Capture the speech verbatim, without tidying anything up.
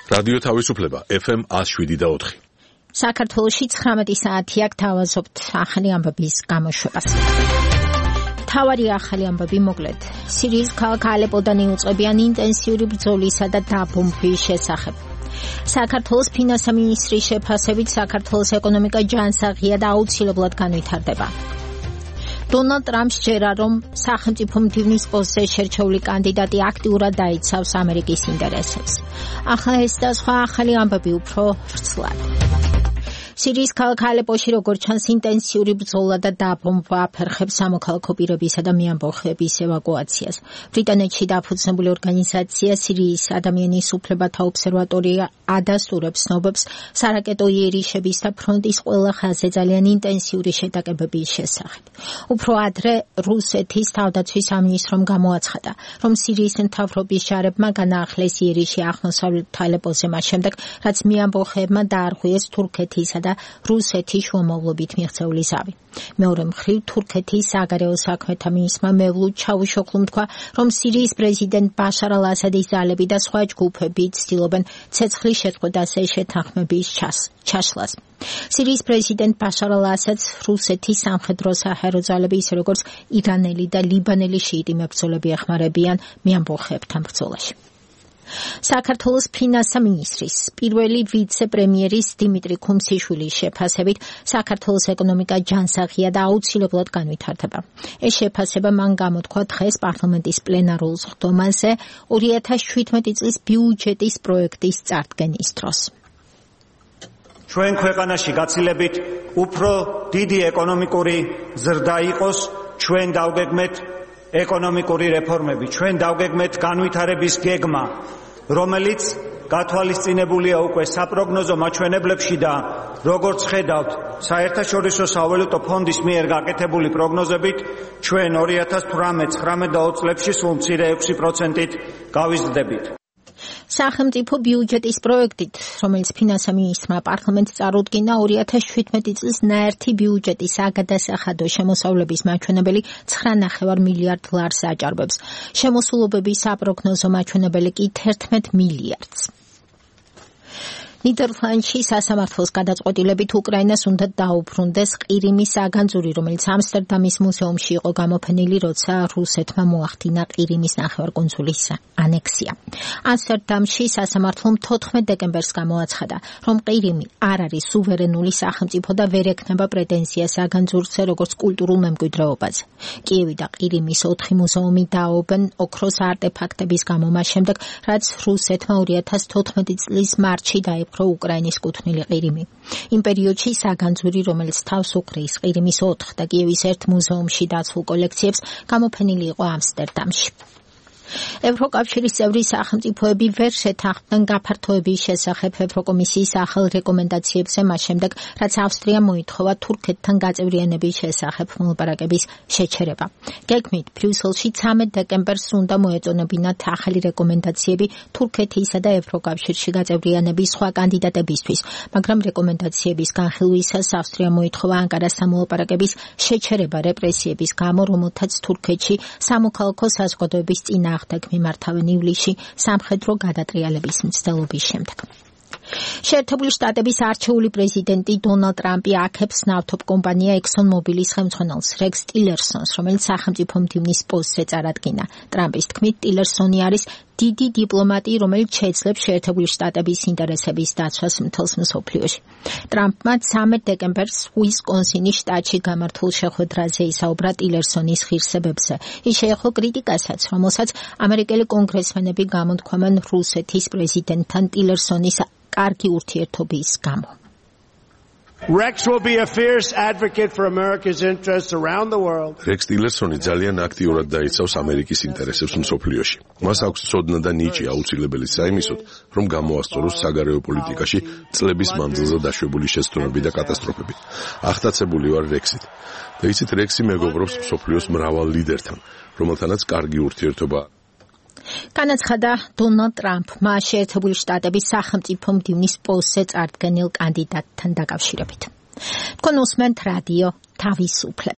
რადიო თავისუფლება ეფ ემ one oh seven point four. საქართველოში ცხრამეტი საათი აქ თავაზობთ ახალი ამბების გამოშვებას. თავარი ახალი ამბები მოკლედ. სირიის ქალაქ ალეპოდან იუწყებიან ინტენსიური ბრძოლისა და დაბომბვის შესახებ. საქართველოს ფინანსთა მინისტრის შეფასებით საქართველოს ეკონომიკა ჯანსაღია და აუცილებლად განვითარდება. დონალდ ტრამპს ჯერა რომ სახელმწიფო მდივნის პოსტზე შერჩეული კანდიდატი აქტიურად დაიცავს ამერიკის ინტერესებს. ახლა ეს და სხვა ახალი ამბები უფრო ვრცლად. სირიის ქალაქ ალეპოში როგორც ჩანს ინტენსიური ბრძოლა და დაბომბვა აფერხებს სამოქალაქო პირებისა და მეამბოხეების ევაკუაციას. ბრიტანეთში დაფუძნებული ორგანიზაცია სირიის ადამიანის უფლებათა ობსერვატორია ადასტურებს ცნობებს სარაკეტო იერიშების და ფრონტის ყველა ხაზზე ძალიან ინტენსიური შეტაკებების შესახებ. უფრო ადრე რუსეთის თავდაცვის სამინისტრომ გამოაცხადა, რომ სირიის მთავრობის ჯარებმა განაახლეს იერიში აღმოსავლეთ ალეპოზე მას შემდეგ, რაც მეამბოხეებმა დაარღვიეს თურქეთისა და რუსეთის შუამავლობით მიღწეული ზავი. მეორე მხრივ თურქეთის საგარეო საქმეთა მინისტრმა მევლუდ ჩავუშოღლუმ თქვა, რომ სირიის პრეზიდენტ ბაშარ ალ-ასადის ძალები და სხვა ჯგუფები ცდილობენ ცეცხლის შეწყვეტასე შეთანხმების ჩაშლას. სირიის პრეზიდენტ ბაშარ ალ-ასადს რუსეთის სამხედრო საჰაერო ძალები ისე როგორც ირანელი და ლიბანელი შიიტი მებრძოლები ეხმარებიან მეამბოხეებთან ბრძოლაში. საქართველოს ფინანსთა მინისტრის პირველი ვიცე-პრემიერის დიმიტრი ქუმსიშვილის შეფასებით საქართველოს ეკონომიკა ჯანსაღია და აუცილებლად განვითარდება. ეს შეფასება მან გამოთქვა დღეს პარლამენტის პლენარულ სხდომაზე ორი ათას შვიდმეტი წლის ბიუჯეტის პროექტის წარდგენის დროს. ჩვენ ქვეყანაში გაცილებით უფრო დიდი ეკონომიკური ზრდა იყოს, ჩვენ დავგეგმეთ ეკონომიკური რეფორმები, ჩვენ დავგეგმეთ განვითარების გეგმა, რომელიც გათვალისწინებულია უკვე საპროგნოზო მაჩვენებლებში და როგორც ხედავთ საერთაშორისო სავალუტო ფონდის მიერ გაკეთებული პროგნოზებით, ჩვენ ორი ათას თვრამეტ, ცხრამეტ და ოცი წლებში სულ მცირე ექვსი პროცენტით გავიზრდებით. სახელმწიფო ბიუჯეტის პროექტით, რომელიც ფინანსთა მინისტრმა პარლამენტს წარუდგინა, ორი ათას შვიდმეტი წლის ნაერთი ბიუჯეტის საგადასახადო შემოსავლების მაჩვენებელი ცხრა ნახევარ მილიარდ ლარს აჭარბებს. შემოსულობების საპროგნოზო მაჩვენებელი კი თერთმეტ მილიარდს. ნიდერლანდში სასამართლოს გადაწყვეტილებით უკრაინას უნდა დაუბრუნდეს ყირიმის საგანძური, რომელიც ამსტერდამის მუზეუმში იყო გამოფენილი, როცა რუსეთმა მოახდინა ყირიმის ნახევარკუნძულის ანექსია. ამსტერდამში სასამართლომ თოთხმეტ დეკემბერს გამოაცხადა, რომ ყირიმი არ არის სუვერენული სახელმწიფო და ვერ ექნება პრეტენზია საგანძურზე როგორც კულტურულ მემკვიდრეობაზე. კიევი და ყირიმის ოთხი მუზეუმი დაობენ ოქროს არტეფაქტების გამო მას შემდეგ, რაც რუსეთმა ორი ათას თოთხმეტი წლის მარტში დაიპყრო უკრაინის კუთვნილი ყირიმი. იმ პერიოდში საგანძური, რომელიც თავს უყრის ყირიმის ოთხ და კიევის ერთ მუზეუმში დაცულ კოლექციებს, გამოფენილი იყო ამსტერდამში. ევროკავშირის წევრი სახელმწიფოები ვერ შეთანხმდნენ გაფართოების შესახებ ევროკომისიის ახალ რეკომენდაციებზე მას შემდეგ, რაც ავსტრიამ მოითხოვა თურქეთთან გაწევრიანების შესახებ მოლაპარაკების შეჩერება. გეგმით ბრიუსელში ცამეტ დეკემბერს უნდა მოეწონებინათ ახალი რეკომენდაციები თურქეთისა და ევროკავშირში გაწევრიანების სხვა კანდიდატებისთვის, მაგრამ რეკომენდაციების განხილვისას ავსტრიამ მოითხოვა ანკარასთან მოლაპარაკების შეჩერება რეპრესიების გამო, რომელთაც თურქეთში სამოქალაქო საზოგადოების წინააღმდეგ მიმართავენ ივლისში სამხედრო გადატრიალების მცდელობის შემდეგ. შეერთებული შტატების არჩეული პრეზიდენტი დონალდ ტრამპი აქებს ნავთობ კომპანია ექსონ მობილის ხელმძღვანელს რეგს ტილერსონს, რომელიც სახელმწიფო მდივნის პოსტზე წარადგინა. ტრამპის თქმით, ტილერსონი არის დიდი დიპლომატი, რომელიც შეეძლებს შეერთებული შტატების ინტერესების დაცვას მთელს მსოფლიოში. ტრამპმა ცამეტ დეკემბერს უისკონსინის შტატში გამართულ შეხვედრაზე ისაუბრა ტილერსონის ღირსებებზე. ის შეეხო კრიტიკასაც, რომელსაც ამერიკელი კონგრესმენები გამოთქვამენ რუსეთის პრეზიდენტთან ტილერსონის კარგი ურთიერთობის გამო. Rex will be a fierce advocate for America's interests around the world. Rex Tillerson ძალიან აქტიურად დაიცავს ამერიკის ინტერესებს მსოფლიოში. მას აქვს ცოდნა და ნიჭი აუცილებელი საიმისოდ, რომ გამოასწოროს საგარეო პოლიტიკაში წლების მანძილზე დაშვებული შეცდომები და კატასტროფები. აღტაცებული ვარ Rex-ით. და იცით, Rex-ი მეგობრობს მსოფლიოს მრავალ ლიდერთან, რომელთანაც კარგი ურთიერთობა. განაცხადა დონალდ ტრამპმა შეერთებული შტატების სახელმწიფო მდივნის პოსტზე წარდგენილ კანდიდატთან დაკავშირებით. თქვენ უსმენთ რადიო თავისუფლება.